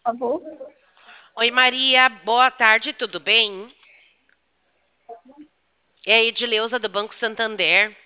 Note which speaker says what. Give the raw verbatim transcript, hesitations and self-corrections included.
Speaker 1: Favor.
Speaker 2: Oi, Maria, boa tarde, tudo bem? É a Edileuza do Banco Santander.